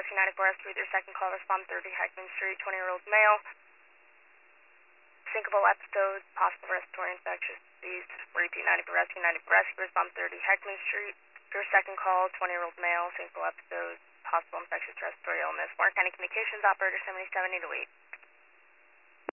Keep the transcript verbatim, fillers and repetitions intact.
Rescue ninety-four rescue with your second call, respond thirty Heckman Street, twenty-year-old male. Syncopal episode, possible respiratory infectious disease, repeat ninety-four rescue, ninety-four rescue, respond thirty Heckman Street. Your second call, twenty-year-old male, syncopal episode, possible infectious respiratory illness. Warren County Communications, operator seventy-seven, need to wait.